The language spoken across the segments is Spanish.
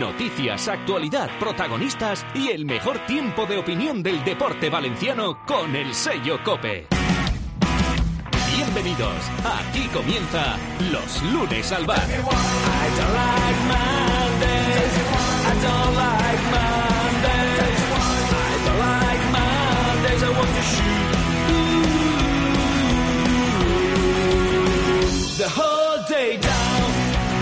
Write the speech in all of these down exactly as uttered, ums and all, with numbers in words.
Noticias, actualidad, protagonistas y el mejor tiempo de opinión del deporte valenciano con el sello COPE. Bienvenidos, aquí comienza Los Lunes al Bar. The whole day down.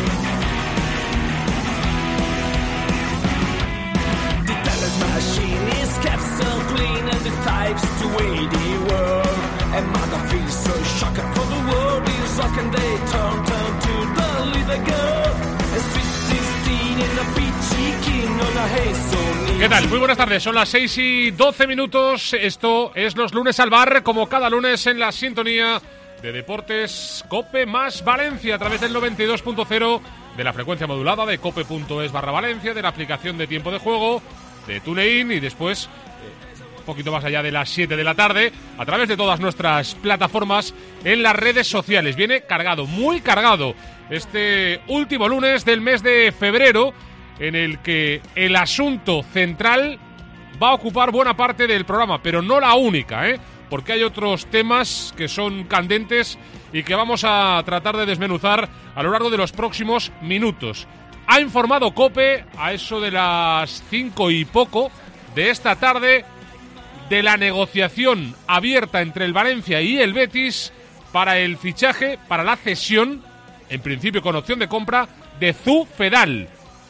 The talent machine is kept so clean and the types to way the world. And mother feels so shocked for the world is rocking. They turn, turn to the little girl. And sweet sixteen in a peachy king on a hazel. ¿Qué tal? Muy buenas tardes, son las seis y doce minutos. Esto es Los Lunes al Bar, como cada lunes en la sintonía de Deportes COPE más Valencia a través del noventa y dos punto cero de la frecuencia modulada de cope.es barra Valencia, de la aplicación de tiempo de juego, de TuneIn y después, eh, un poquito más allá de las siete de la tarde, a través de todas nuestras plataformas en las redes sociales. Viene cargado, muy cargado, este último lunes del mes de febrero, en el que el asunto central va a ocupar buena parte del programa, pero no la única, ¿eh? Porque hay otros temas que son candentes y que vamos a tratar de desmenuzar a lo largo de los próximos minutos. Ha informado COPE a eso de las cinco y poco de esta tarde de la negociación abierta entre el Valencia y el Betis para el fichaje, para la cesión, en principio con opción de compra, de Zú Fedal,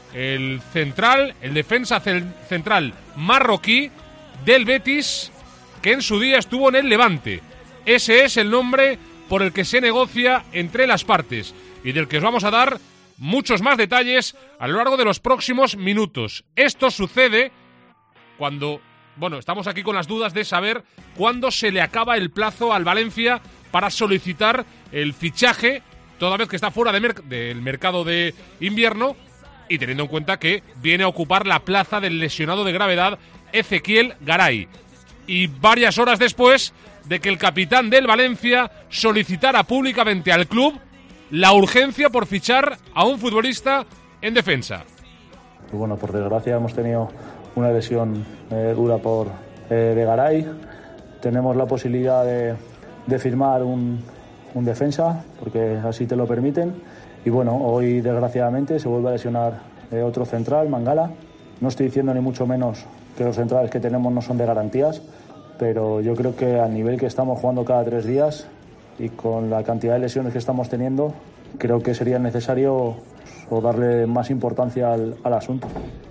el central, el defensa central marroquí del Betis, que en su día estuvo en el Levante. Ese es el nombre por el que se negocia entre las partes y del que os vamos a dar muchos más detalles a lo largo de los próximos minutos. Esto sucede cuando, bueno, estamos aquí con las dudas de saber cuándo se le acaba el plazo al Valencia para solicitar el fichaje, toda vez que está fuera de mer- del mercado de invierno y teniendo en cuenta que viene a ocupar la plaza del lesionado de gravedad Ezequiel Garay. Y varias horas después de que el capitán del Valencia solicitara públicamente al club la urgencia por fichar a un futbolista en defensa. Y bueno, por desgracia hemos tenido una lesión eh, dura por eh, de Garay. Tenemos la posibilidad de, de firmar un, un defensa, porque así te lo permiten. Y bueno, hoy desgraciadamente se vuelve a lesionar eh, otro central, Mangala. No estoy diciendo ni mucho menos que los centrales que tenemos no son de garantías, pero yo creo que al nivel que estamos jugando cada tres días y con la cantidad de lesiones que estamos teniendo, creo que sería necesario o darle más importancia al, al asunto.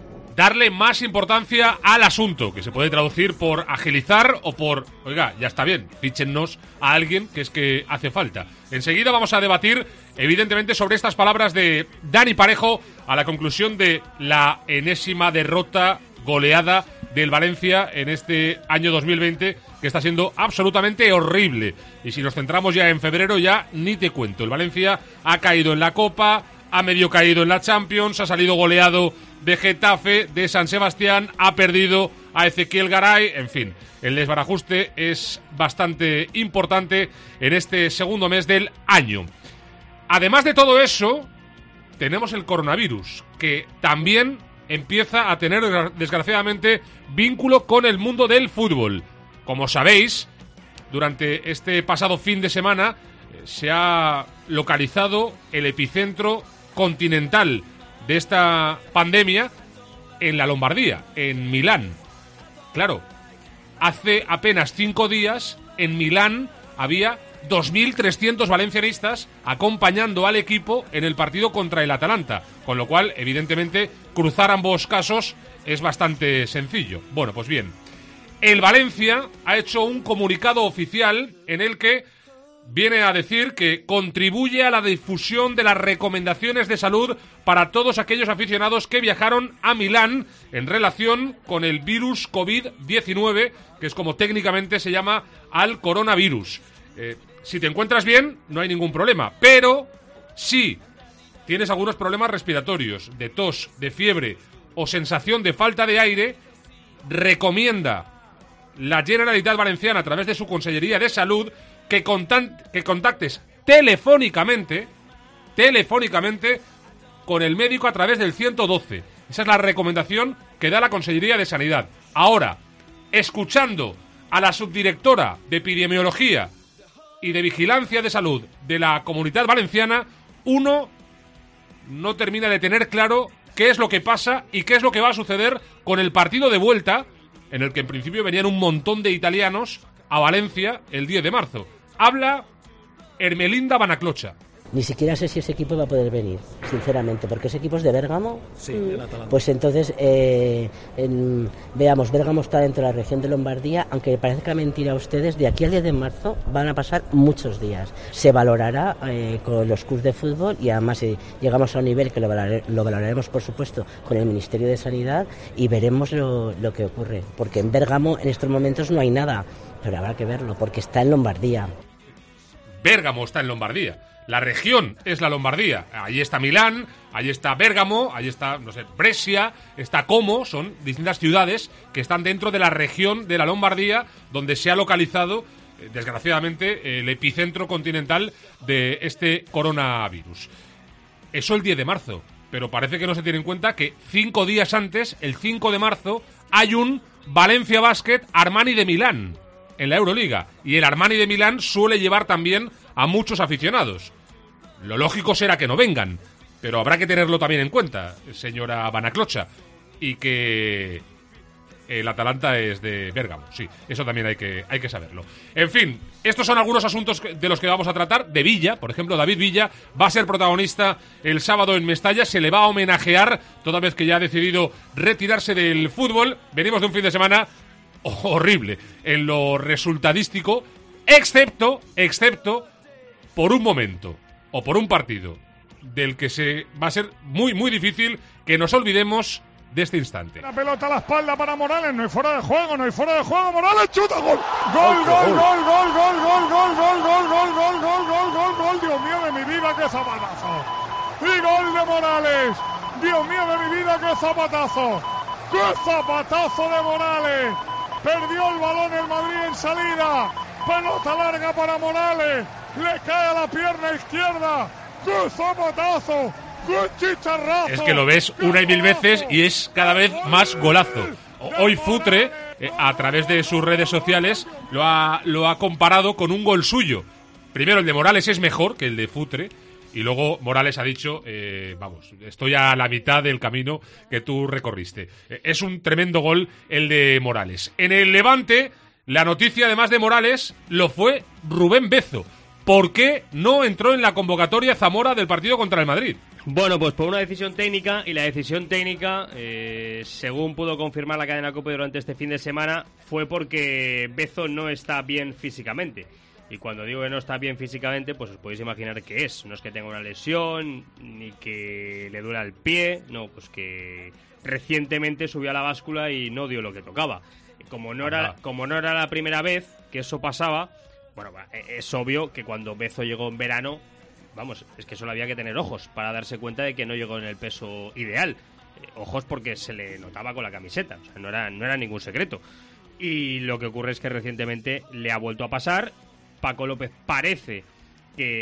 Darle más importancia al asunto, que se puede traducir por agilizar o por, oiga, ya está bien, fíchennos a alguien que es que hace falta. Enseguida vamos a debatir, evidentemente, sobre estas palabras de Dani Parejo a la conclusión de la enésima derrota goleada del Valencia en este año dos mil veinte, que está siendo absolutamente horrible. Y si nos centramos ya en febrero, ya ni te cuento. El Valencia ha caído en la Copa, ha medio caído en la Champions, ha salido goleado de Getafe, de San Sebastián, ha perdido a Ezequiel Garay, en fin. El desbarajuste es bastante importante en este segundo mes del año. Además de todo eso, tenemos el coronavirus, que también empieza a tener, desgraciadamente, vínculo con el mundo del fútbol. Como sabéis, durante este pasado fin de semana eh, se ha localizado el epicentro continental de esta pandemia en la Lombardía, en Milán. Claro, hace apenas cinco días en Milán había dos mil trescientos valencianistas acompañando al equipo en el partido contra el Atalanta, con lo cual, evidentemente, cruzar ambos casos es bastante sencillo. Bueno, pues bien, el Valencia ha hecho un comunicado oficial en el que viene a decir que contribuye a la difusión de las recomendaciones de salud para todos aquellos aficionados que viajaron a Milán en relación con el virus covid diecinueve, que es como técnicamente se llama al coronavirus. Eh, si te encuentras bien, no hay ningún problema, pero si tienes algunos problemas respiratorios, de tos, de fiebre o sensación de falta de aire, recomienda la Generalitat Valenciana a través de su Consellería de Salud que, contan- que contactes telefónicamente, telefónicamente con el médico a través del ciento doce. Esa es la recomendación que da la Consellería de Sanidad. Ahora, escuchando a la subdirectora de Epidemiología y de Vigilancia de Salud de la Comunitat Valenciana, uno no termina de tener claro qué es lo que pasa y qué es lo que va a suceder con el partido de vuelta, en el que en principio venían un montón de italianos a Valencia el diez de marzo. Habla Ermelinda Banaclocha. Ni siquiera sé si ese equipo va a poder venir, sinceramente, porque ese equipo es de Bérgamo. Sí, del Atalanta. Pues entonces, eh, en, veamos, Bérgamo está dentro de la región de Lombardía, aunque parezca mentira a ustedes, de aquí al diez de marzo van a pasar muchos días. Se valorará eh, con los clubes de fútbol y además eh, llegamos a un nivel que lo, valore, lo valoraremos, por supuesto, con el Ministerio de Sanidad y veremos lo, lo que ocurre. Porque en Bérgamo en estos momentos no hay nada, pero habrá que verlo, porque está en Lombardía. Bérgamo está en Lombardía. La región es la Lombardía. Allí está Milán, allí está Bérgamo, allí está, no sé, Brescia, está Como, son distintas ciudades que están dentro de la región de la Lombardía, donde se ha localizado, eh, desgraciadamente, el epicentro continental de este coronavirus. Eso el diez de marzo, pero parece que no se tiene en cuenta que cinco días antes, el cinco de marzo, hay un Valencia Basket Armani de Milán en la Euroliga. Y el Armani de Milán suele llevar también a muchos aficionados. Lo lógico será que no vengan, pero habrá que tenerlo también en cuenta, señora Banaclocha. Y que el Atalanta es de Bérgamo, sí, eso también hay que, hay que saberlo. En fin, estos son algunos asuntos de los que vamos a tratar. De Villa, por ejemplo, David Villa va a ser protagonista el sábado en Mestalla. Se le va a homenajear toda vez que ya ha decidido retirarse del fútbol. Venimos de un fin de semana horrible en lo resultadístico, excepto, excepto por un momento o por un partido del que se va a ser muy, muy difícil que nos olvidemos de este instante. La pelota a la espalda para Morales, no hay fuera de juego, no hay fuera de juego, Morales chuta, gol, gol, gol, gol, gol, gol, gol, gol, gol, gol, gol, gol, gol, gol, gol, gol, Dios mío de mi vida, qué zapatazo, y gol de Morales, Dios mío de mi vida, qué zapatazo, qué zapatazo de Morales, perdió el balón el Madrid en salida, pelota larga para Morales, le cae a la pierna izquierda, ¡qué zapatazo! ¡Qué chicharrazo! Es que lo ves una y mil veces y es cada vez más golazo. Hoy Futre, eh, a través de sus redes sociales, lo ha, lo ha comparado con un gol suyo. Primero, el de Morales es mejor que el de Futre. Y luego Morales ha dicho, eh, vamos, estoy a la mitad del camino que tú recorriste. Eh, es un tremendo gol el de Morales. En el Levante, la noticia además de Morales lo fue Rubén Bezo. ¿Por qué no entró en la convocatoria Zamora del partido contra el Madrid? Bueno, pues por una decisión técnica, y la decisión técnica, eh, según pudo confirmar la cadena COPE durante este fin de semana, fue porque Bezo no está bien físicamente. Y cuando digo que no está bien físicamente, pues os podéis imaginar qué es. No es que tenga una lesión, ni que le duela el pie, no, pues que recientemente subió a la báscula y no dio lo que tocaba. Como no era, como no era la primera vez que eso pasaba, bueno, es obvio que cuando Bezo llegó en verano, vamos, es que solo había que tener ojos para darse cuenta de que no llegó en el peso ideal. Eh, ojos porque se le notaba con la camiseta, o sea, no era, no era ningún secreto. Y lo que ocurre es que recientemente le ha vuelto a pasar. Paco López parece que,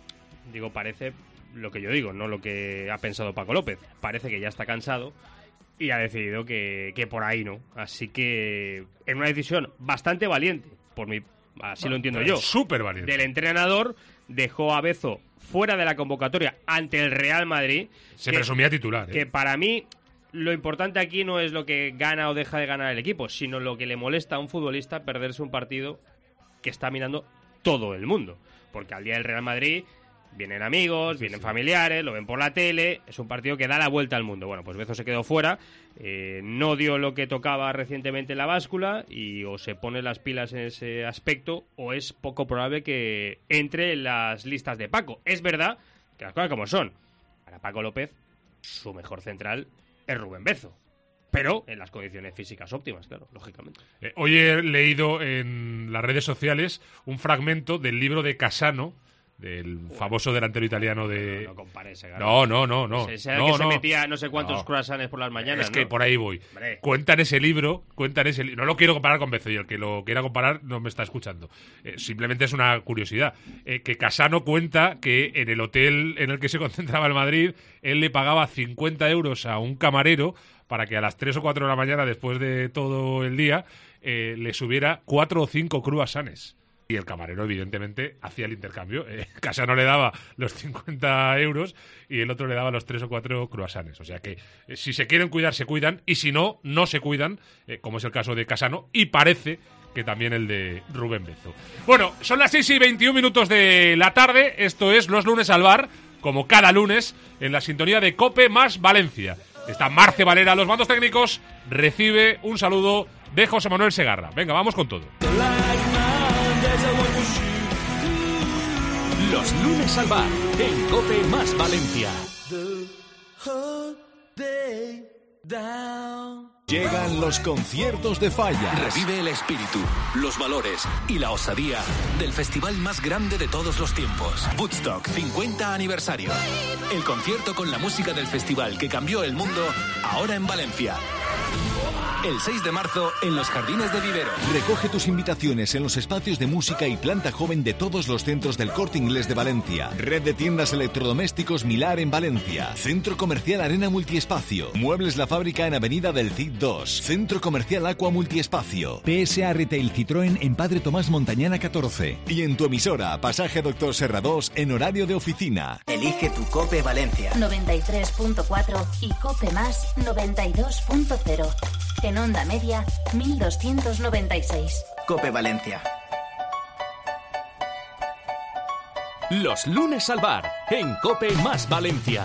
digo parece lo que yo digo, no lo que ha pensado Paco López, parece que ya está cansado y ha decidido que, que por ahí no. Así que en una decisión bastante valiente, por mi, así lo entiendo yo, súper valiente, del entrenador, dejó a Bezo fuera de la convocatoria ante el Real Madrid. Se que, presumía titular, ¿eh? Que para mí lo importante aquí no es lo que gana o deja de ganar el equipo, sino lo que le molesta a un futbolista perderse un partido que está mirando todo el mundo. Porque al día del Real Madrid vienen amigos, sí, vienen sí. familiares, lo ven por la tele, es un partido que da la vuelta al mundo. Bueno, pues Bezo se quedó fuera, eh, no dio lo que tocaba recientemente en la báscula y o se pone las pilas en ese aspecto o es poco probable que entre en las listas de Paco. Es verdad que las cosas como son. Para Paco López, su mejor central es Rubén Bezo. Pero en las condiciones físicas óptimas, claro, lógicamente. Eh, hoy he leído en las redes sociales un fragmento del libro de Casano, del famoso delantero italiano de... No, no compares, claro. No, no, no, no. Ese era no, el que no. se metía no sé cuántos No. croissants por las mañanas, Es que ¿no? por ahí voy. Hombre. Cuentan ese libro, cuentan ese libro. No lo quiero comparar con Bezo, y el que lo quiera comparar no me está escuchando. Eh, simplemente es una curiosidad. Eh, que Casano cuenta que en el hotel en el que se concentraba el Madrid, él le pagaba cincuenta euros a un camarero para que a las tres o cuatro de la mañana, después de todo el día, eh, le subiera cuatro o cinco croissants. Y el camarero, evidentemente, hacía el intercambio. Eh, Casano le daba los cincuenta euros y el otro le daba los tres o cuatro croissants. O sea que, eh, si se quieren cuidar, se cuidan. Y si no, no se cuidan, eh, como es el caso de Casano. Y parece que también el de Rubén Bezo. Bueno, son las seis y veintiún minutos de la tarde. Esto es Los Lunes al Bar, como cada lunes, en la sintonía de COPE más Valencia. Está Marce Valera a los mandos técnicos. Recibe un saludo de José Manuel Segarra. Venga, vamos con todo. Los Lunes al Bar, en COPE más Valencia. Llegan los conciertos de Falla. Revive el espíritu, los valores y la osadía del festival más grande de todos los tiempos. Woodstock cincuenta aniversario. El concierto con la música del festival que cambió el mundo, ahora en Valencia. El seis de marzo en los Jardines de Vivero. Recoge tus invitaciones en los espacios de música y planta joven de todos los centros del Corte Inglés de Valencia. Red de tiendas electrodomésticos Milar en Valencia. Centro Comercial Arena Multiespacio. Muebles La Fábrica en Avenida del Cid dos. Centro Comercial Aqua Multiespacio. P S A Retail Citroën en Padre Tomás Montañana catorce. Y en tu emisora, Pasaje Doctor Serra dos en horario de oficina. Elige tu COPE Valencia. noventa y tres punto cuatro y COPE más noventa y dos punto cero. En onda media, mil doscientos noventa y seis. COPE Valencia. Los Lunes al Bar, en COPE más Valencia.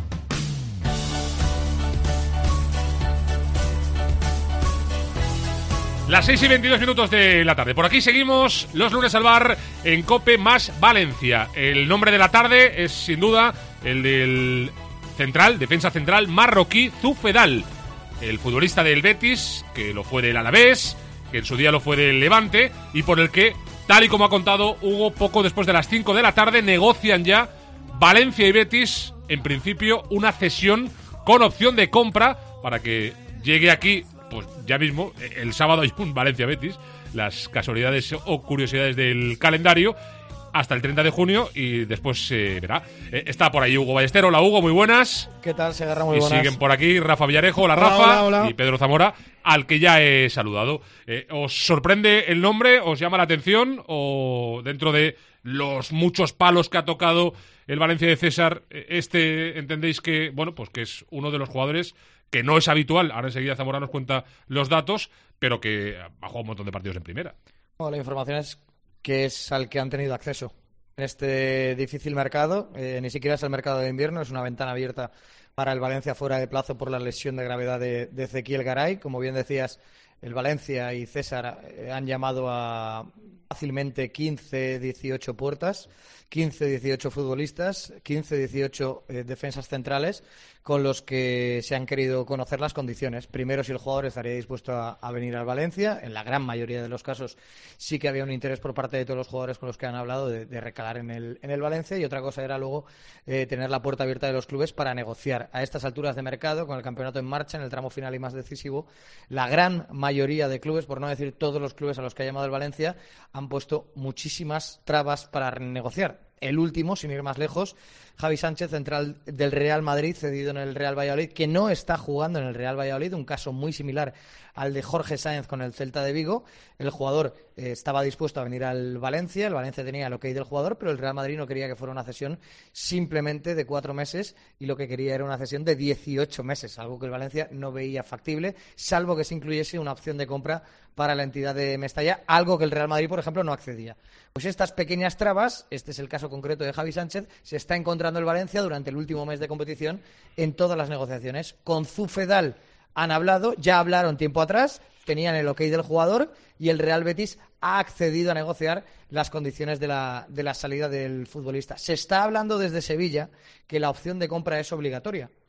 Las seis y veintidós minutos de la tarde. Por aquí seguimos Los Lunes al Bar en COPE más Valencia. El nombre de la tarde es sin duda el del central, defensa central marroquí Zufedal. El futbolista del Betis, que lo fue del Alavés, que en su día lo fue del Levante, y por el que, tal y como ha contado Hugo, poco después de las cinco de la tarde, negocian ya Valencia y Betis, en principio, una cesión con opción de compra para que llegue aquí, pues ya mismo, el sábado hay un Valencia-Betis, las casualidades o curiosidades del calendario, hasta el treinta de junio y después se verá. Eh, está por ahí Hugo Ballester. Hola Hugo, muy buenas. ¿Qué tal, Segarra? Muy y buenas. Y siguen por aquí Rafa Villarejo, hola, hola Rafa, hola, hola. y Pedro Zamora, al que ya he saludado. Eh, ¿Os sorprende el nombre? ¿Os llama la atención? ¿O dentro de los muchos palos que ha tocado el Valencia de César, este entendéis que, bueno, pues que es uno de los jugadores que no es habitual, ahora enseguida Zamora nos cuenta los datos, pero que ha jugado un montón de partidos en primera? Bueno, la información es que es al que han tenido acceso en este difícil mercado. Eh, ni siquiera es el mercado de invierno, es una ventana abierta para el Valencia fuera de plazo por la lesión de gravedad de, de Ezequiel Garay. Como bien decías, el Valencia y César eh, han llamado a fácilmente quince, dieciocho puertas, quince, dieciocho futbolistas, quince, dieciocho eh, defensas centrales con los que se han querido conocer las condiciones. Primero, si el jugador estaría dispuesto a, a venir al Valencia. En la gran mayoría de los casos sí que había un interés por parte de todos los jugadores con los que han hablado de, de recalar en el, en el Valencia, y otra cosa era luego eh, tener la puerta abierta de los clubes para negociar. A estas alturas de mercado, con el campeonato en marcha, en el tramo final y más decisivo, la gran mayoría de clubes, por no decir todos los clubes a los que ha llamado el Valencia, han puesto muchísimas trabas para negociar. El último, sin ir más lejos, Javi Sánchez, central del Real Madrid, cedido en el Real Valladolid, que no está jugando en el Real Valladolid, un caso muy similar al de Jorge Sáenz con el Celta de Vigo. El jugador eh, estaba dispuesto a venir al Valencia, el Valencia tenía el ok del jugador, pero el Real Madrid no quería que fuera una cesión simplemente de cuatro meses, y lo que quería era una cesión de dieciocho meses, algo que el Valencia no veía factible, salvo que se incluyese una opción de compra para la entidad de Mestalla, algo que el Real Madrid, por ejemplo, no accedía. Pues estas pequeñas trabas, este es el caso concreto de Javi Sánchez, se está encontrando el Valencia durante el último mes de competición en todas las negociaciones. Con Zufedal han hablado, ya hablaron tiempo atrás, tenían el ok del jugador, y el Real Betis ha accedido a negociar las condiciones de la, de la salida del futbolista. Se está hablando desde Sevilla que la opción de compra es obligatoria.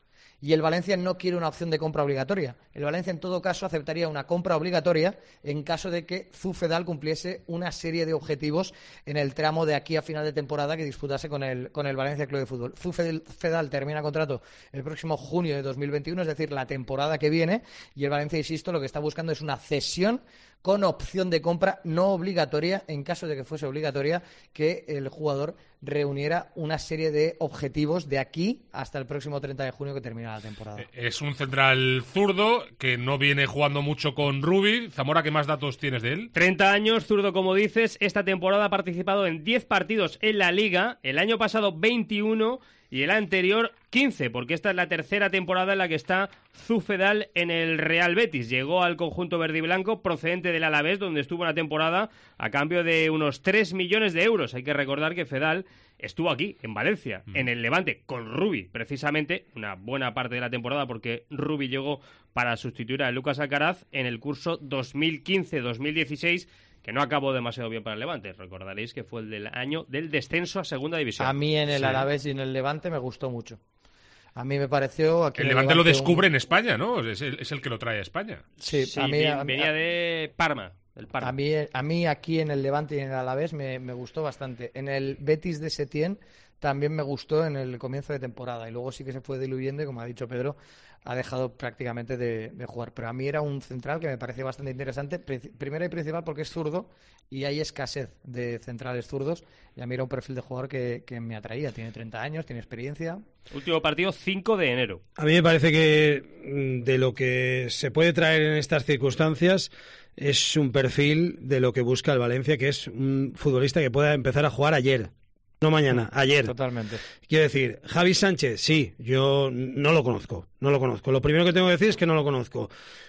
y el Valencia no quiere una opción de compra obligatoria. El Valencia, en todo caso, aceptaría una compra obligatoria en caso de que Zufedal cumpliese una serie de objetivos en el tramo de aquí a final de temporada que disputase con el, con el Valencia Club de Fútbol. Zufedal termina contrato el próximo junio de dos mil veintiuno, es decir, la temporada que viene, y el Valencia, insisto, lo que está buscando es una cesión con opción de compra no obligatoria, en caso de que fuese obligatoria, que el jugador reuniera una serie de objetivos de aquí hasta el próximo treinta de junio que termina la temporada. Es un central zurdo que no viene jugando mucho con Rubi. Zamora, ¿qué más datos tienes de él? treinta años, zurdo como dices. Esta temporada ha participado en diez partidos en la Liga. El año pasado veintiuno y el anterior quince, porque esta es la tercera temporada en la que está Zufedal en el Real Betis. Llegó al conjunto verde y blanco procedente del Alavés, donde estuvo una temporada a cambio de unos tres millones de euros. Hay que recordar que Fedal estuvo aquí, en Valencia, mm. en el Levante, con Rubi, precisamente, una buena parte de la temporada, porque Rubi llegó para sustituir a Lucas Alcaraz en el curso dos mil quince dos mil dieciséis, que no acabó demasiado bien para el Levante. Recordaréis que fue el del año del descenso a Segunda División. A mí en el sí. Alavés y en el Levante me gustó mucho. A mí me pareció... Aquí el Levante, Levante lo descubre un... en España, ¿no? Es el, es el que lo trae a España. Sí, sí a mí, a, venía de Parma. El Parma. A mí, a mí aquí en el Levante y en el Alavés me, me gustó bastante. En el Betis de Setién también me gustó en el comienzo de temporada, y luego sí que se fue diluyendo y, como ha dicho Pedro, ha dejado prácticamente de, de jugar. Pero a mí era un central que me pareció bastante interesante, primero y principal porque es zurdo y hay escasez de centrales zurdos, y a mí era un perfil de jugador que, que me atraía. Tiene treinta años, tiene experiencia. Último partido, cinco de enero. A mí me parece que de lo que se puede traer en estas circunstancias es un perfil de lo que busca el Valencia, que es un futbolista que pueda empezar a jugar ayer. No mañana, ayer. Totalmente. Quiero decir, Javi Sánchez, sí, yo no lo conozco, no lo conozco. Lo primero que tengo que decir es que no lo conozco.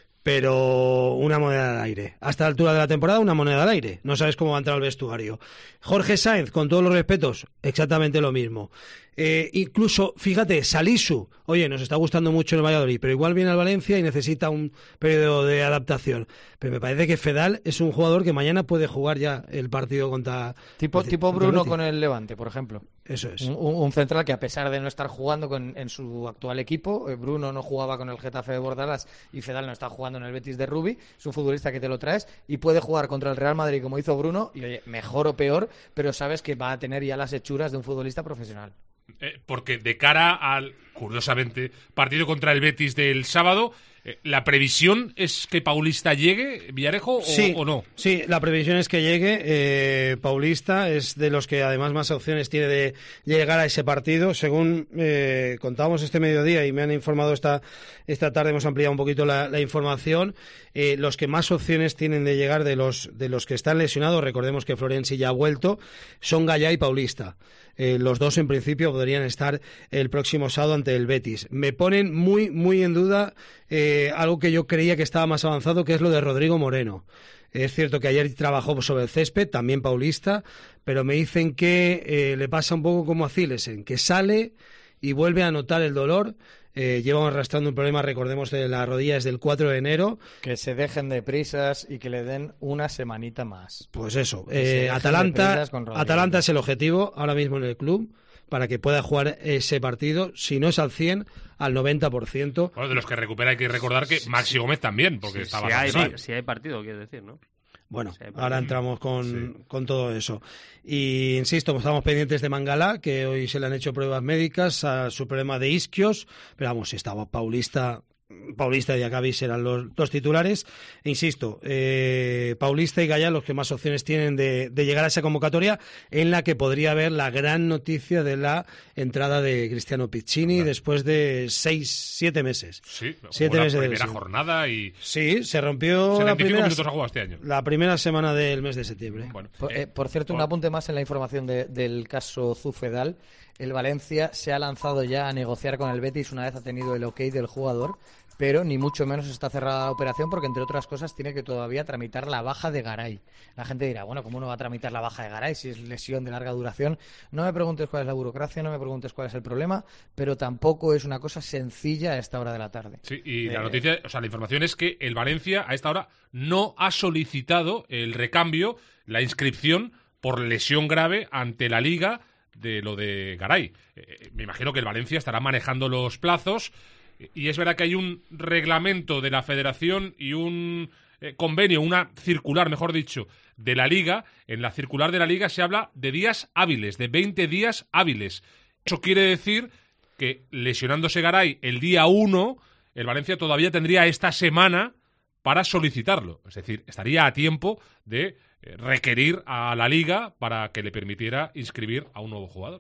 Pero una moneda al aire. Hasta la altura de la temporada, una moneda al aire. No sabes cómo va a entrar al vestuario. Jorge Sáenz, con todos los respetos, exactamente lo mismo. Eh, incluso, fíjate, Salisu, oye, nos está gustando mucho el Valladolid, pero igual viene al Valencia y necesita un periodo de adaptación. Pero me parece que Fedal es un jugador que mañana puede jugar ya el partido contra... Tipo, tipo Bruno con el Levante, por ejemplo. Eso es. Un, un central que, a pesar de no estar jugando con, en su actual equipo, eh, Bruno no jugaba con el Getafe de Bordalas y Fedal no está jugando en el Betis de Rubi, es un futbolista que te lo traes y puede jugar contra el Real Madrid como hizo Bruno, y oye, mejor o peor, pero sabes que va a tener ya las hechuras de un futbolista profesional. Eh, porque de cara al, curiosamente, partido contra el Betis del sábado, eh, ¿la previsión es que Paulista llegue, Villarejo, o, sí, o no? Sí, la previsión es que llegue. Eh, Paulista es de los que además más opciones tiene de llegar a ese partido. Según eh, contábamos este mediodía y me han informado esta, esta tarde, hemos ampliado un poquito la, la información, eh, los que más opciones tienen de llegar de los, de los que están lesionados, recordemos que Florenzi ya ha vuelto, son Gallá y Paulista. Eh, los dos en principio podrían estar el próximo sábado ante el Betis. Me ponen muy, muy en duda eh, algo que yo creía que estaba más avanzado, que es lo de Rodrigo Moreno. Es cierto que ayer trabajó sobre el césped, también Paulista, pero me dicen que eh, le pasa un poco como a Zilesen, que sale y vuelve a notar el dolor. Eh, llevan arrastrando un problema, recordemos, de la rodilla desde el cuatro de enero. Que se dejen de prisas y que le den una semanita más. Pues eso, eh, Atalanta, Atalanta es el objetivo ahora mismo en el club, para que pueda jugar ese partido, si no es al cien, al noventa por ciento. Bueno, de los que recupera hay que recordar que Maxi Gómez también, porque sí, estaba... Si hay, si hay partido, quiero decir, ¿no? Bueno, ahora entramos con, sí. con todo eso. Y insisto, estamos pendientes de Mangala, que hoy se le han hecho pruebas médicas a su problema de isquios, pero vamos, si estaba Paulista... Paulista y Acabis eran los dos titulares. E insisto, eh, Paulista y Gallá los que más opciones tienen de, de llegar a esa convocatoria, en la que podría haber la gran noticia de la entrada de Cristiano Piccini, claro, después de seis, siete meses. Sí, siete la meses primera de jornada y... Sí, se rompió la primera, minutos ha jugado este año. La primera semana del mes de septiembre. Bueno, por, eh, por cierto, por... un apunte más en la información de, del caso Zufedal. El Valencia se ha lanzado ya a negociar con el Betis una vez ha tenido el ok del jugador, pero ni mucho menos está cerrada la operación porque, entre otras cosas, tiene que todavía tramitar la baja de Garay. La gente dirá, bueno, ¿cómo no va a tramitar la baja de Garay si es lesión de larga duración? No me preguntes cuál es la burocracia, no me preguntes cuál es el problema, pero tampoco es una cosa sencilla a esta hora de la tarde. Sí, y eh, la noticia, o sea, la información es que el Valencia a esta hora no ha solicitado el recambio, la inscripción por lesión grave ante la Liga de lo de Garay. Eh, me imagino que el Valencia estará manejando los plazos. y es verdad que hay un reglamento de la Federación y un eh, convenio, una circular, mejor dicho, de la Liga. En la circular de la Liga se habla de días hábiles, de veinte días hábiles. Eso quiere decir que, lesionándose Garay el día uno, el Valencia todavía tendría esta semana para solicitarlo. Es decir, estaría a tiempo de eh, requerir a la Liga para que le permitiera inscribir a un nuevo jugador.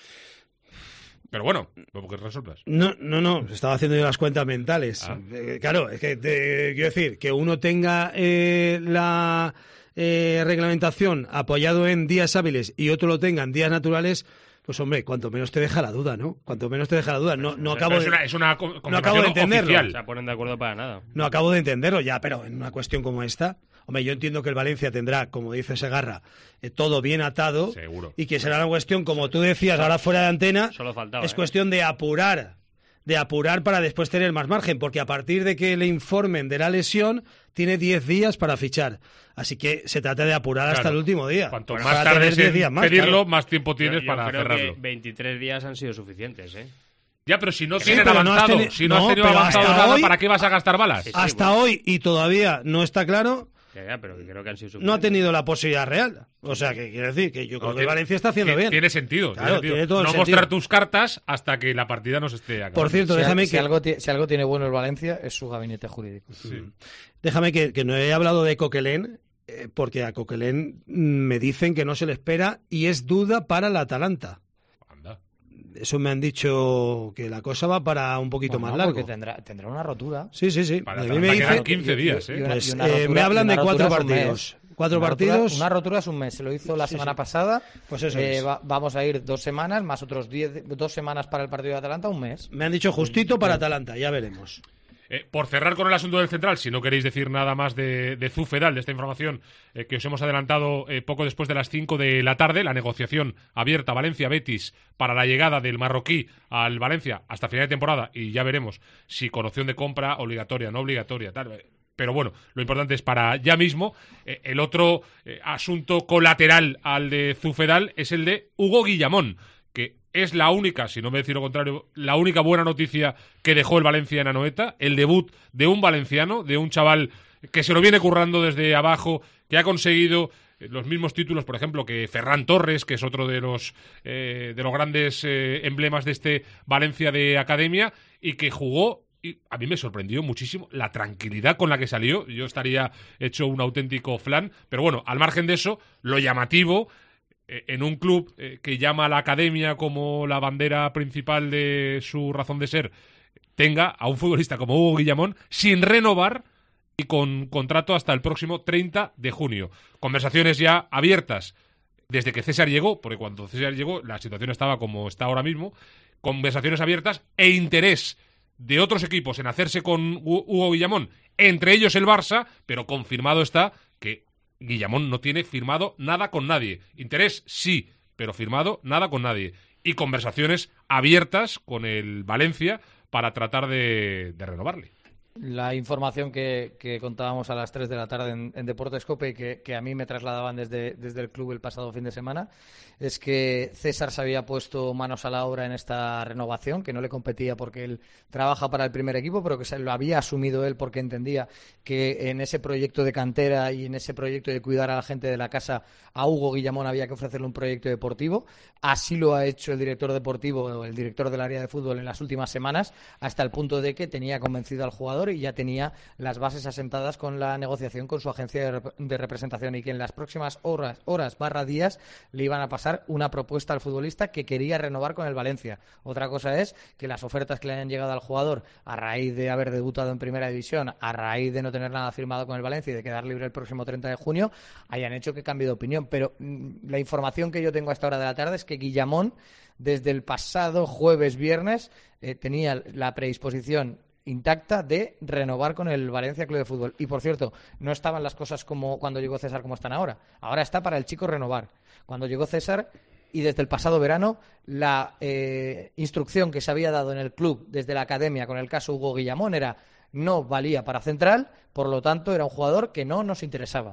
Pero bueno, ¿cómo que resuelvas? No, no, no, estaba haciendo yo las cuentas mentales. Ah. Eh, claro, es que te, quiero decir, que uno tenga eh, la eh, reglamentación apoyado en días hábiles y otro lo tenga en días naturales, pues hombre, cuanto menos te deja la duda, ¿no? Cuanto menos te deja la duda. No, no acabo es de, una, es una no acabo de entenderlo. Oficial. No se ponen de acuerdo para nada. No acabo de entenderlo ya, pero en una cuestión como esta, hombre, yo entiendo que el Valencia tendrá, como dice Segarra, eh, todo bien atado. Seguro. Y que será una cuestión, como tú decías, ahora fuera de antena, Solo faltaba, es ¿eh? cuestión de apurar, de apurar para después tener más margen, porque a partir de que le informen de la lesión, tiene diez días para fichar. Así que se trata de apurar Claro. hasta el último día. Cuanto Para más tener tardes diez en días más, pedirlo, claro. más tiempo tienes Yo- yo para creo cerrarlo. que veintitrés días han sido suficientes, ¿eh? Ya, pero si no Sí, tienen pero no has avanzado, teni- si no, has no, tenido pero avanzado hasta nada, hoy- ¿para qué vas a gastar balas? Sí, Hasta bueno. hoy, y todavía no está claro, Ya, ya, pero que creo que han sido no ha suficientes. tenido la posibilidad real. O sea, que quiere decir que yo creo No, que el tiene- Valencia está haciendo tiene- bien. Tiene sentido. Claro, tiene sentido. tiene todo el no sentido. mostrar tus cartas hasta que la partida no se esté acabando. Por cierto, Si, déjame si que... algo, ti- si algo tiene bueno el Valencia es su gabinete jurídico. Sí. Déjame que, que no he hablado de Coquelin, eh, porque a Coquelin mm, me dicen que no se le espera y es duda para el Atalanta. Anda. Eso me han dicho que la cosa va para un poquito No, más no, largo. porque tendrá, tendrá una rotura. Sí, sí, sí. Para A mí Atalanta me quedan dicen- quince días, ¿eh? y una- Pues, y una eh, rotura- me hablan y una de cuatro rotura es un mes. partidos. Cuatro Una rotura- partidos. una rotura es un mes. Se lo hizo la Sí, semana sí. pasada. Pues eso Eh, es. va- vamos a ir dos semanas, más otros diez, dos semanas para el partido de Atalanta, un mes. Me han dicho justito para Atalanta, ya veremos. Eh, por cerrar con el asunto del central, si no queréis decir nada más de, de Zufedal, de esta información eh, que os hemos adelantado eh, poco después de las cinco de la tarde, la negociación abierta Valencia-Betis para la llegada del marroquí al Valencia hasta final de temporada, y ya veremos si con opción de compra obligatoria, no obligatoria, tal. eh, Pero bueno, lo importante es para ya mismo. Eh, el otro eh, asunto colateral al de Zufedal es el de Hugo Guillamón, que es la única, si no me decir lo contrario, la única buena noticia que dejó el Valencia en Anoeta, el debut de un valenciano, de un chaval que se lo viene currando desde abajo, que ha conseguido eh, los mismos títulos, por ejemplo, que Ferran Torres, que es otro de los eh, de los grandes eh, emblemas de este Valencia de academia, y que jugó. Y a mí me sorprendió muchísimo la tranquilidad con la que salió. Yo estaría hecho un auténtico flan, pero bueno, al margen de eso, lo llamativo en un club eh, que llama a la academia como la bandera principal de su razón de ser, tenga a un futbolista como Hugo Guillamón sin renovar y con contrato hasta el próximo treinta de junio. Conversaciones ya abiertas desde que César llegó, porque cuando César llegó la situación estaba como está ahora mismo, conversaciones abiertas e interés de otros equipos en hacerse con Hugo Guillamón, entre ellos el Barça, pero confirmado está que Guillamón no tiene firmado nada con nadie. Interés sí, pero firmado nada con nadie. Y conversaciones abiertas con el Valencia para tratar de, de renovarle. La información que, que contábamos a las tres de la tarde en, en Deportes Cope y que, que a mí me trasladaban desde, desde el club el pasado fin de semana es que César se había puesto manos a la obra en esta renovación, que no le competía porque él trabaja para el primer equipo, pero que se lo había asumido él porque entendía que en ese proyecto de cantera y en ese proyecto de cuidar a la gente de la casa, a Hugo Guillamón había que ofrecerle un proyecto deportivo. Así lo ha hecho el director deportivo o el director del área de fútbol en las últimas semanas, hasta el punto de que tenía convencido al jugador y ya tenía las bases asentadas con la negociación con su agencia de, rep de representación, y que en las próximas horas, horas barra días le iban a pasar una propuesta al futbolista que quería renovar con el Valencia. Otra cosa es que las ofertas que le hayan llegado al jugador a raíz de haber debutado en Primera División, a raíz de no tener nada firmado con el Valencia y de quedar libre el próximo treinta de junio, hayan hecho que cambie de opinión. Pero mmm, la información que yo tengo a esta hora de la tarde es que Guillamón, desde el pasado jueves, viernes, eh, tenía la predisposición intacta de renovar con el Valencia Club de Fútbol. Y, por cierto, no estaban las cosas como cuando llegó César como están ahora. Ahora está para el chico renovar. Cuando llegó César, y desde el pasado verano, la eh, instrucción que se había dado en el club desde la academia con el caso Hugo Guillamón era: no valía para central, por lo tanto era un jugador que no nos interesaba.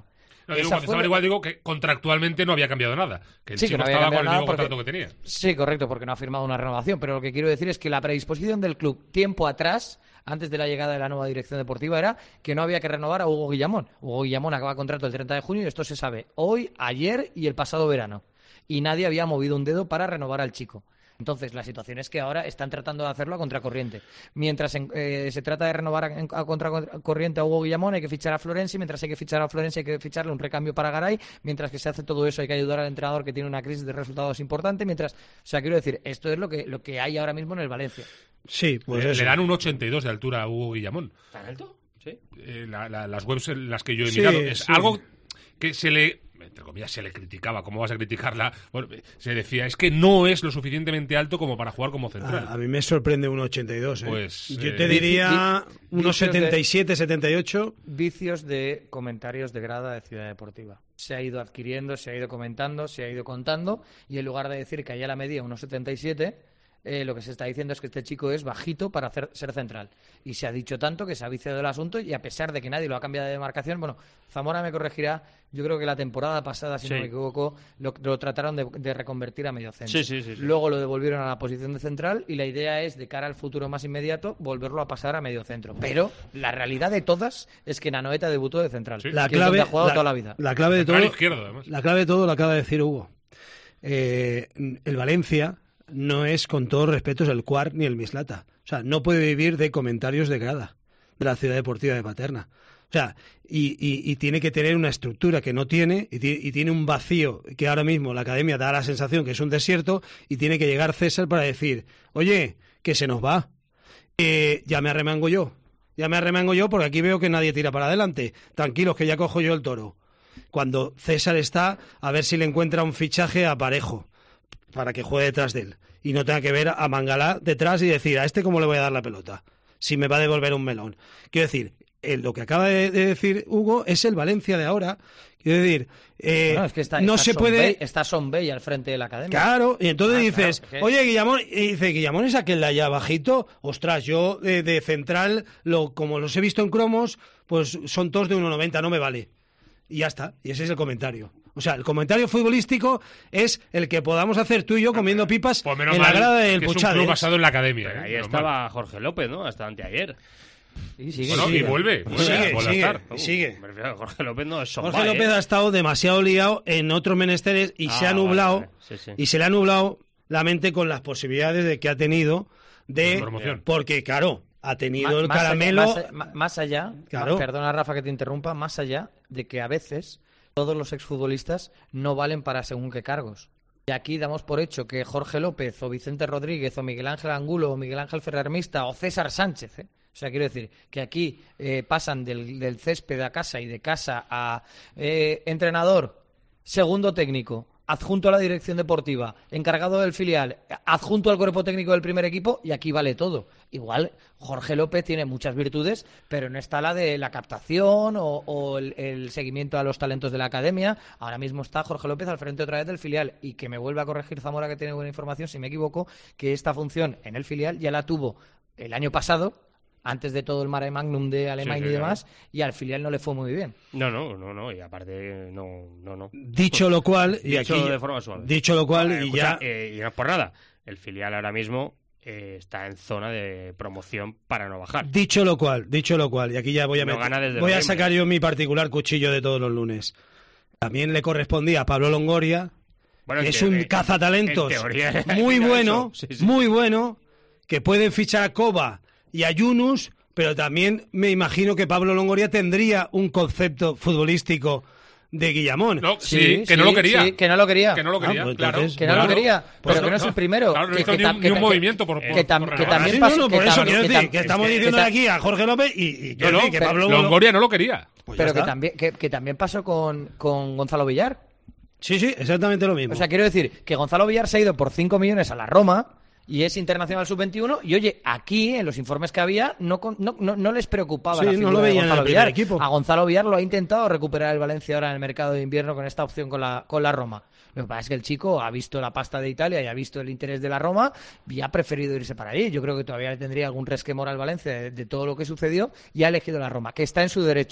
No, digo, cuando estaban igual, digo que contractualmente no había cambiado nada. Que el sí, chico que no estaba con el mismo porque... contrato que tenía. Sí, correcto, porque no ha firmado una renovación. Pero lo que quiero decir es que la predisposición del club tiempo atrás, antes de la llegada de la nueva dirección deportiva, era que no había que renovar a Hugo Guillamón. Hugo Guillamón acaba contrato el treinta de junio y esto se sabe hoy, ayer y el pasado verano. Y nadie había movido un dedo para renovar al chico. Entonces, la situación es que ahora están tratando de hacerlo a contracorriente. Mientras eh, se trata de renovar a, a contracorriente a Hugo Guillamón, hay que fichar a Florenzi. Mientras hay que fichar a Florenzi, hay que ficharle un recambio para Garay. Mientras que se hace todo eso, hay que ayudar al entrenador que tiene una crisis de resultados importante. Mientras, o sea, quiero decir, esto es lo que, lo que hay ahora mismo en el Valencia. Sí, pues le, eso. Le dan un ochenta y dos de altura a Hugo Guillamón. ¿Tan alto? Sí. Eh, la, la, las webs en las que yo he sí, mirado. Es sí. algo que se le... entre comillas, se le criticaba. ¿Cómo vas a criticarla? Bueno, se decía, es que no es lo suficientemente alto como para jugar como central. A, a mí me sorprende un ochenta y dos. ¿eh? Pues, yo eh, te diría vi, vi, unos setenta y siete, setenta y ocho. Vicios de comentarios de grada de Ciudad Deportiva. Se ha ido adquiriendo, se ha ido comentando, se ha ido contando, y en lugar de decir que allá la medía unos setenta y siete... Eh, lo que se está diciendo es que este chico es bajito para hacer, ser central. Y se ha dicho tanto que se ha viciado el asunto, y a pesar de que nadie lo ha cambiado de demarcación, bueno, Zamora me corregirá, yo creo que la temporada pasada, si sí. no me equivoco, lo, lo trataron de, de reconvertir a medio centro. Sí, sí, sí, sí. Luego lo devolvieron a la posición de central y la idea es, de cara al futuro más inmediato, volverlo a pasar a medio centro. Pero la realidad de todas es que Nanoeta debutó de central. Sí. La que clave, es donde ha jugado la, toda la vida. La clave de todo, izquierdo, además. la clave de todo lo acaba de decir Hugo. Eh, el Valencia no es, con todo respeto, el Cuart ni el Mislata. O sea, no puede vivir de comentarios de grada de la Ciudad Deportiva de Paterna. O sea, y, y, y tiene que tener una estructura que no tiene, y, y tiene un vacío que ahora mismo la academia da la sensación que es un desierto, y tiene que llegar César para decir, oye, que se nos va. Eh, ya me arremango yo. Ya me arremango yo porque aquí veo que nadie tira para adelante. Tranquilos, que ya cojo yo el toro. Cuando César está, a ver si le encuentra un fichaje a Parejo para que juegue detrás de él y no tenga que ver a Mangalá detrás y decir, a este cómo le voy a dar la pelota, si me va a devolver un melón. Quiero decir, eh, lo que acaba de, de decir Hugo es el Valencia de ahora. Quiero decir, eh, bueno, es que está, no está se Son puede... Bey, está Son Bey al frente de la academia. Claro, y entonces ah, dices, claro, que... oye, Guillamón, y dice, Guillamón es aquel de allá bajito. Ostras, yo eh, de central, lo, como los he visto en cromos, pues son todos de uno noventa, no me vale. Y ya está, y ese es el comentario. O sea, el comentario futbolístico es el que podamos hacer tú y yo comiendo pipas pues menos en la mal grada del que es un Puchades. club basado en la academia. Pero ¿eh? ahí Menos estaba mal. Jorge López, ¿no? Hasta anteayer. Y sigue, Bueno, sigue. y vuelve, vuelve, sigue, vuelve a sigue, estar. y sigue. Me refiero a Jorge López no es Son Jorge Bey, López ¿eh? ha estado demasiado liado en otros menesteres y Ah, se ha vale, nublado vale. Sí, sí. y se le ha nublado la mente con las posibilidades de que ha tenido de De promoción. porque claro, ha tenido Ma- el más caramelo. Allá, más, a- más allá, Claro. ma- perdona Rafa que te interrumpa, más allá de que a veces todos los exfutbolistas no valen para según qué cargos. Y aquí damos por hecho que Jorge López o Vicente Rodríguez o Miguel Ángel Angulo o Miguel Ángel Ferrarmista o César Sánchez, ¿eh? O sea, quiero decir que aquí eh, pasan del, del césped a casa y de casa a eh, entrenador, segundo técnico, adjunto a la dirección deportiva, encargado del filial, adjunto al cuerpo técnico del primer equipo, y aquí vale todo. Igual Jorge López tiene muchas virtudes, pero no está la de la captación o, o el, el seguimiento a los talentos de la academia. Ahora mismo está Jorge López al frente otra vez del filial, y que me vuelva a corregir Zamora, que tiene buena información, si me equivoco, que esta función en el filial ya la tuvo el año pasado, antes de todo el mare magnum de Alemania Sí, sí, y demás, claro. y al filial no le fue muy bien. No, no, no, no, y aparte, no, no, no. Dicho lo cual, y Dicho aquí de forma suave. dicho lo cual, Eh, y escucha, ya eh, y no es por nada, el filial ahora mismo eh, está en zona de promoción para no bajar. dicho lo cual, dicho lo cual, y aquí ya voy a No meter- gana desde voy a noviembre. sacar yo mi particular cuchillo de todos los lunes. También le correspondía a Pablo Longoria, Bueno, que en es teo- un en- cazatalentos en teoría muy era bueno, eso. Sí, sí. muy bueno, que pueden fichar a Coba y a Yunus, pero también me imagino que Pablo Longoria tendría un concepto futbolístico de Guillamón. No, sí, que no lo quería. Sí, que no lo quería. Que no lo quería, Ah, pues claro. entonces, Que no Claro. lo quería, Pues pero que no es el primero. Claro, no que, hizo que ni tam- un, que ni un ta- movimiento por, que por, tam- por que renovar. también Sí, pasó- no, no, por que eso tam- quiero que decir tam- que estamos que- diciendo que ta- aquí a Jorge López y, y No, quiero no, decir que que Pablo Longoria no lo quería. Pues ya pero que está. también, que, que también pasó con, con Gonzalo Villar. Sí, sí, exactamente lo mismo. O sea, quiero decir que Gonzalo Villar se ha ido por cinco millones a la Roma y es internacional sub veintiuno, y oye, aquí en los informes que había no, con- no, no, no les preocupaba Sí, la no figura lo de veían en Gonzalo el primer Villar. equipo. A Gonzalo Villar lo ha intentado recuperar el Valencia ahora en el mercado de invierno con esta opción con la, con la Roma. Lo que pasa es que el chico ha visto la pasta de Italia y ha visto el interés de la Roma y ha preferido irse para allí. Yo creo que todavía le tendría algún resquemor al Valencia de, de todo lo que sucedió, y ha elegido la Roma, que está en su derecho.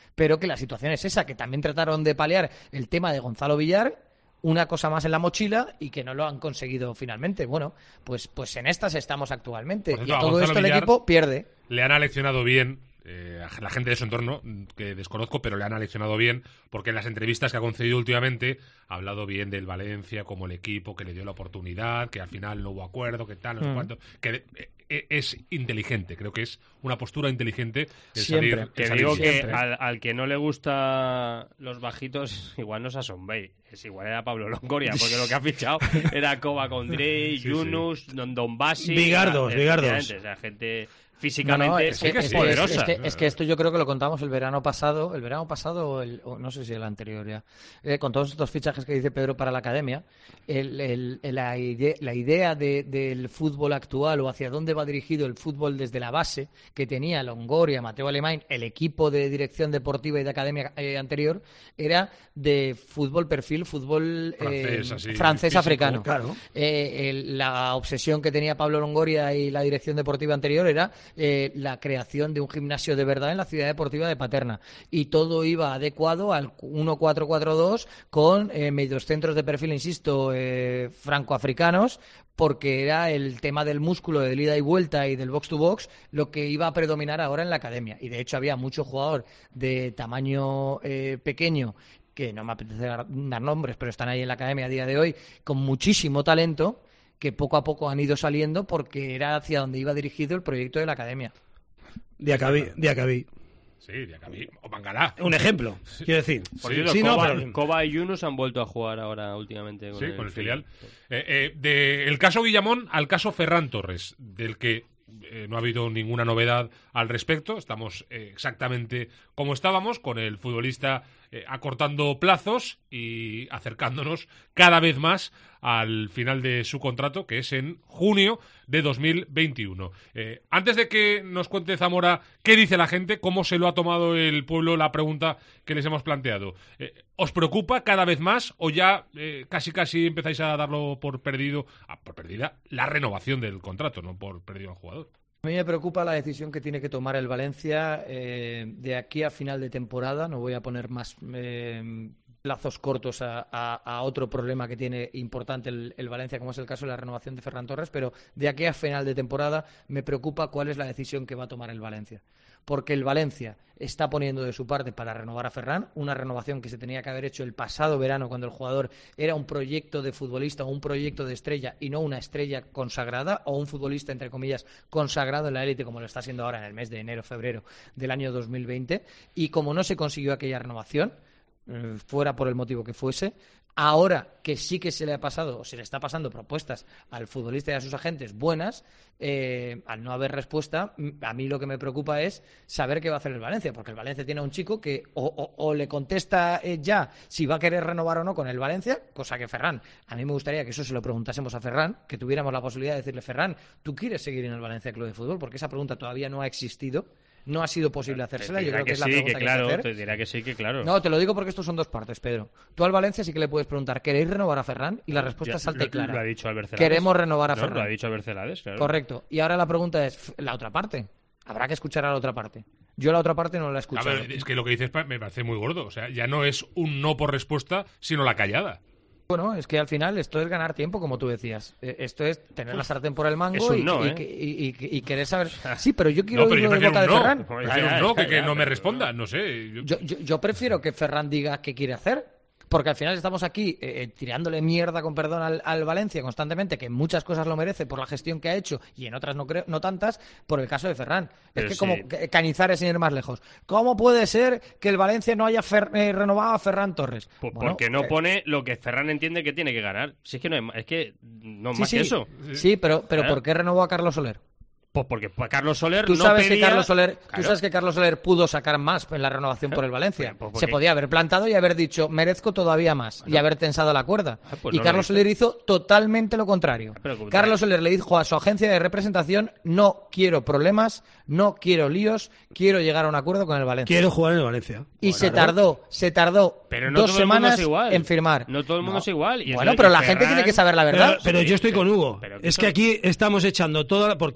pero que la situación es esa, que también trataron de paliar el tema de Gonzalo Villar, una cosa más en la mochila y que no lo han conseguido finalmente. Bueno, pues, pues en estas estamos actualmente. Por y ejemplo, a todo Gonzalo esto el Villar equipo pierde. Le han aleccionado bien. Eh, a la gente de su entorno, que desconozco, pero le han aleccionado bien, porque en las entrevistas que ha concedido últimamente ha hablado bien del Valencia como el equipo que le dio la oportunidad, que al final no hubo acuerdo, que tal, no sé Mm. cuánto, que eh, es inteligente, creo que es una postura inteligente el Siempre. salir, el Te salir digo bien. que al, al que no le gusta los bajitos, igual no os asombréis. Es igual era Pablo Longoria, porque lo que ha fichado era Koba Condrey, Sí, sí. Yunus, Donbasi. Bigardos, Bigardos. O sea, gente físicamente No, no, es, es, que, es, poderosa. es que, es que esto yo creo que lo contamos el verano pasado, el verano pasado, o el, o no sé si el anterior ya, eh, con todos estos fichajes que dice Pedro para la academia, el, el, el, la, ide la idea de, del fútbol actual o hacia dónde va dirigido el fútbol desde la base que tenía Longoria, Mateo Alemán, el equipo de dirección deportiva y de academia eh, anterior, era de fútbol perfil, fútbol eh, Francés, así, francés físico, africano. claro. Eh, el- la obsesión que tenía Pablo Longoria y la dirección deportiva anterior era eh, la creación de un gimnasio de verdad en la ciudad deportiva de Paterna. Y todo iba adecuado al uno cuatro cuatro dos con eh, medios centros de perfil, insisto, eh, francoafricanos, porque era el tema del músculo, del ida y vuelta y del box to box lo que iba a predominar ahora en la academia. Y de hecho había mucho jugador de tamaño eh, pequeño, que no me apetece dar dar nombres, pero están ahí en la academia a día de hoy, con muchísimo talento, que poco a poco han ido saliendo porque era hacia donde iba dirigido el proyecto de la academia. Diacabí, Diacabí. Sí, Diacabí o Mangalá. Un ejemplo, quiero decir. Por Sí, cierto, sí, no, Koba, pero- Koba y Yunus han vuelto a jugar ahora últimamente con, Sí, el, con el filial. Eh, eh, de el caso Guillamón al caso Ferran Torres, del que eh, no ha habido ninguna novedad al respecto. Estamos eh, exactamente como estábamos, con el futbolista eh, acortando plazos y acercándonos cada vez más al final de su contrato, que es en junio de dos mil veintiuno. Eh, antes de que nos cuente Zamora qué dice la gente, cómo se lo ha tomado el pueblo, la pregunta que les hemos planteado, eh, ¿os preocupa cada vez más o ya eh, casi casi empezáis a darlo por perdido, ah, por perdida la renovación del contrato, no por perdido al jugador? A mí me preocupa la decisión que tiene que tomar el Valencia eh, de aquí a final de temporada. No voy a poner más eh, plazos cortos a, a, a otro problema que tiene importante el, el Valencia, como es el caso de la renovación de Ferran Torres, pero de aquí a final de temporada me preocupa cuál es la decisión que va a tomar el Valencia. Porque el Valencia está poniendo de su parte para renovar a Ferran, una renovación que se tenía que haber hecho el pasado verano cuando el jugador era un proyecto de futbolista o un proyecto de estrella y no una estrella consagrada o un futbolista, entre comillas, consagrado en la élite como lo está haciendo ahora en el mes de enero, febrero del año dos mil veinte. Y como no se consiguió aquella renovación, eh, fuera por el motivo que fuese, ahora que sí que se le ha pasado o se le está pasando propuestas al futbolista y a sus agentes buenas, eh, al no haber respuesta, a mí lo que me preocupa es saber qué va a hacer el Valencia, porque el Valencia tiene a un chico que o, o, o le contesta eh, ya si va a querer renovar o no con el Valencia, cosa que Ferran, a mí me gustaría que eso se lo preguntásemos a Ferran, que tuviéramos la posibilidad de decirle: Ferran, ¿tú quieres seguir en el Valencia Club de Fútbol? Porque esa pregunta todavía no ha existido. No ha sido posible hacérsela. Yo creo que, es la sí, pregunta que que claro, hay que hacer. te dirá que sí, que claro. No, te lo digo porque estos son dos partes, Pedro. Tú al Valencia sí que le puedes preguntar: ¿queréis renovar a Ferran? Y la respuesta Ya, es alta y lo- clara. Lo ha dicho Albert Celades. Queremos renovar a No, Ferran. Lo ha dicho Albert Celades, claro. Correcto. Y ahora la pregunta es f- la otra parte. Habrá que escuchar a la otra parte. Yo la otra parte no la he A escuchado. ver, es que lo que dices pa- me parece muy gordo. O sea, ya no es un no por respuesta, sino la callada. Bueno, es que al final esto es ganar tiempo, como tú decías. Eh, Esto es tener la sartén por el mango Es un y, no, y ¿eh? que- y- y- y querer saber. Sí, pero yo quiero No, pero yo oírlo de prefiero boca de un no. Ferran. Prefiero un no que, que no me responda. No sé. yo- Yo, yo, yo prefiero que Ferran diga qué quiere hacer. Porque al final estamos aquí eh, eh, tirándole mierda, con perdón, al, al Valencia constantemente, que en muchas cosas lo merece por la gestión que ha hecho y en otras no creo, no tantas, por el caso de Ferran. Pero es que sí. como que- Cañizares sin ir más lejos. ¿Cómo puede ser que el Valencia no haya fer- eh, renovado a Ferran Torres? Por- Bueno, porque no eh, pone lo que Ferran entiende que tiene que ganar. Si es que no hay ma- es que no sí, más sí, que eso. Sí, pero, pero Claro. ¿por qué renovó a Carlos Soler? Pues porque pa- Carlos Soler Tú no sabes que pedía- Carlos Soler, tú Claro. sabes que Carlos Soler pudo sacar más en la renovación por el Valencia. Pues, pues, Se porque- podía haber plantado y haber dicho merezco todavía más y haber tensado la cuerda. Ah, pues y no lo Carlos hizo. Soler hizo totalmente lo contrario. Pero como- Carlos Soler le dijo a su agencia de representación: no quiero problemas, no quiero líos, quiero llegar a un acuerdo con el Valencia. Quiero jugar en el Valencia. Y se tardó, se tardó Pero no dos todo el mundo semanas es igual. en firmar. No todo el mundo es igual. Y es Bueno, lo- pero y la gente Ferran- tiene que saber la verdad. Pero, pero yo estoy con Hugo. pero es eso- que aquí estamos echando toda la... Porque es que ahora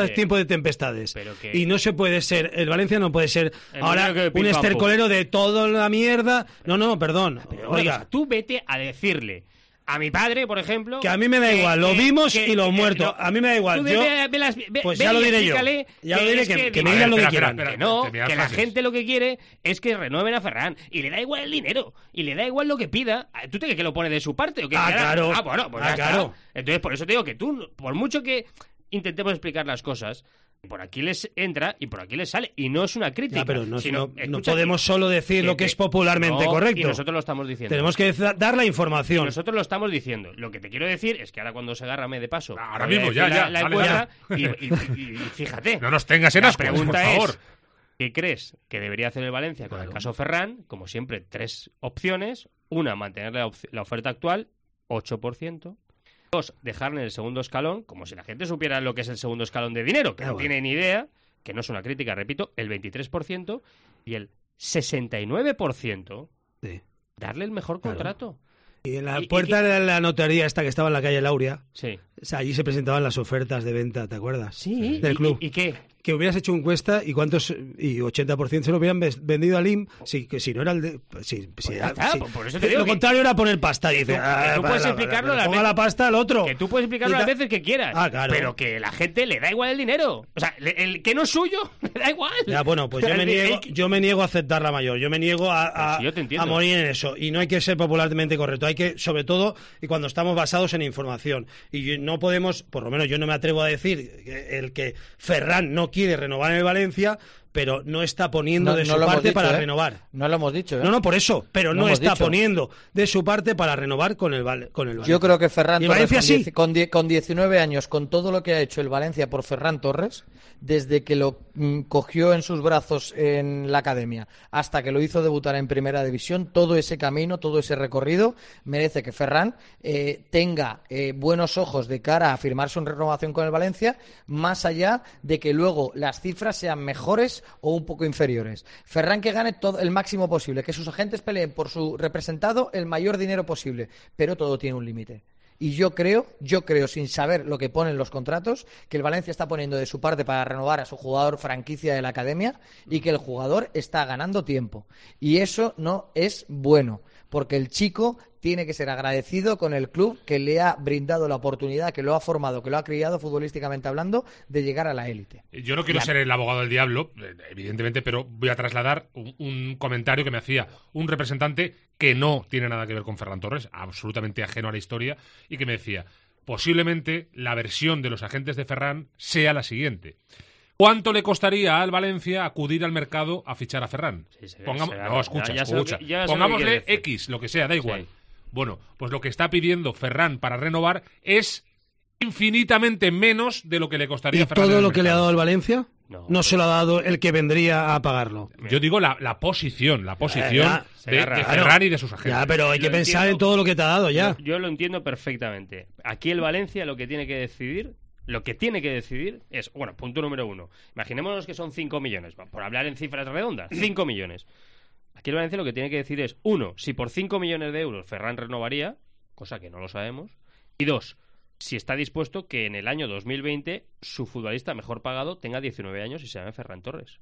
ahora Oye, es tiempo de tempestades. que... Y no se puede ser, el Valencia no puede ser el ahora un estercolero de toda la mierda. No, no, perdón. Pero, Oiga, cosa, tú vete a decirle a mi padre, por ejemplo... Que a mí me da que, igual, lo que, vimos que, y los que, muertos. No, a mí me da igual. Tú yo, ve, ve las, ve, pues ve ya lo diré yo. Ya lo diré, que, que, que me digan lo que quieran. Que no, que la gente lo que quiere es que renueven a Ferran. Y le da igual el dinero. Y le da igual lo que pida. ¿Tú te crees que lo pone de su parte? ¿O que ah, queda? claro. Ah, bueno, pues ah, ya claro. está. Entonces, por eso te digo que tú, por mucho que intentemos explicar las cosas... Por aquí les entra y por aquí les sale. Y no es una crítica. Ya, pero no, sino, no, no podemos solo decir que, lo que es popularmente no, correcto. Y nosotros lo estamos diciendo. Tenemos que dar la información. Y nosotros lo estamos diciendo. Lo que te quiero decir es que ahora cuando se agarrame de paso... Ahora mismo, ya, la, ya. La vale, encuesta, ya. Y, y, y, y fíjate. No nos tengas en ascuas, La pregunta por favor. es, ¿qué crees que debería hacer el Valencia con claro. el caso Ferran? Como siempre, tres opciones. Una, mantener la, la oferta actual, ocho por ciento. Dos, dejarle en el segundo escalón, como si la gente supiera lo que es el segundo escalón de dinero, que ah, no bueno. tiene ni idea... que no es una crítica, repito, el veintitrés por ciento y el sesenta y nueve por ciento sí. darle el mejor claro. contrato. Y en la y, puerta y que... de la notaría esta que estaba en la calle Lauria, sí. o sea, allí se presentaban las ofertas de venta, ¿te acuerdas? Sí. Del ¿Y, club. ¿Y, y qué? Que hubieras hecho encuesta y cuántos y ochenta por ciento se lo hubieran vendido al I M, sí, que si no era el de si, pues si, está, si, por eso te digo lo que, contrario era poner pasta y dice, tú, ah, tú puedes explicarlo las veces, la pasta al otro. Que tú puedes explicarlo las veces que quieras. Ah, claro. Pero que la gente le da igual el dinero. O sea, el, el que no es suyo le da igual. Ya, bueno, pues yo me niego, yo me niego a aceptar la mayor. Yo me niego a, a, sí, yo a morir en eso. Y no hay que ser popularmente correcto. Hay que, sobre todo, y cuando estamos basados en información. Y no podemos, por lo menos yo no me atrevo a decir que el que Ferran no quiere renovar en el Valencia, pero no está poniendo no, de no su parte dicho, para ¿eh? renovar. No lo hemos dicho, ¿eh? No, no, por eso, pero no, no está dicho. poniendo de su parte para renovar con el, con el Valencia. Yo creo que Ferran Torres, Valencia, con, sí. die, con, die, con diecinueve años, con todo lo que ha hecho el Valencia por Ferran Torres, desde que lo mm, cogió en sus brazos en la academia hasta que lo hizo debutar en Primera División, todo ese camino, todo ese recorrido, merece que Ferran eh, tenga eh, buenos ojos de cara a firmar su renovación con el Valencia, más allá de que luego las cifras sean mejores o un poco inferiores. Ferran que gane todo el máximo posible, que sus agentes peleen por su representado el mayor dinero posible, pero todo tiene un límite. Y yo creo, yo creo, sin saber lo que ponen los contratos, que el Valencia está poniendo de su parte para renovar a su jugador franquicia de la academia y que el jugador está ganando tiempo. Y eso no es bueno, porque el chico tiene que ser agradecido con el club que le ha brindado la oportunidad, que lo ha formado, que lo ha criado futbolísticamente hablando, de llegar a la élite. Yo no quiero la... ser el abogado del diablo, evidentemente, pero voy a trasladar un, un comentario que me hacía un representante que no tiene nada que ver con Ferran Torres, absolutamente ajeno a la historia, y que me decía, posiblemente la versión de los agentes de Ferran sea la siguiente. ¿Cuánto le costaría al Valencia acudir al mercado a fichar a Ferran? Sí, se, Pongamos... se no, escucha, ya, ya escucha. Que, ya Pongámosle que X, lo que sea, da igual. Sí. Bueno, pues lo que está pidiendo Ferran para renovar es infinitamente menos de lo que le costaría ¿Y a Ferran. ¿Y todo lo mercado. que le ha dado el Valencia? No, no se lo ha dado el que vendría a pagarlo. Yo digo la, la posición, la posición ya, de, de Ferran y de sus agentes. Ya, pero hay lo que pensar entiendo, en todo lo que te ha dado ya. Yo, yo lo entiendo perfectamente. Aquí el Valencia lo que tiene que decidir, lo que tiene que decidir es, bueno, punto número uno. Imaginémonos que son cinco millones, por hablar en cifras redondas, cinco millones. Aquí el Valencia lo que tiene que decir es, uno, si por cinco millones de euros Ferran renovaría, cosa que no lo sabemos, y dos, si está dispuesto que en el año dos mil veinte su futbolista mejor pagado tenga diecinueve años y se llame Ferran Torres.